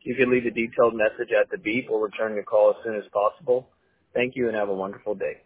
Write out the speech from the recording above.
You can leave a detailed message at the beep or return your call as soon as possible. Thank you and have a wonderful day.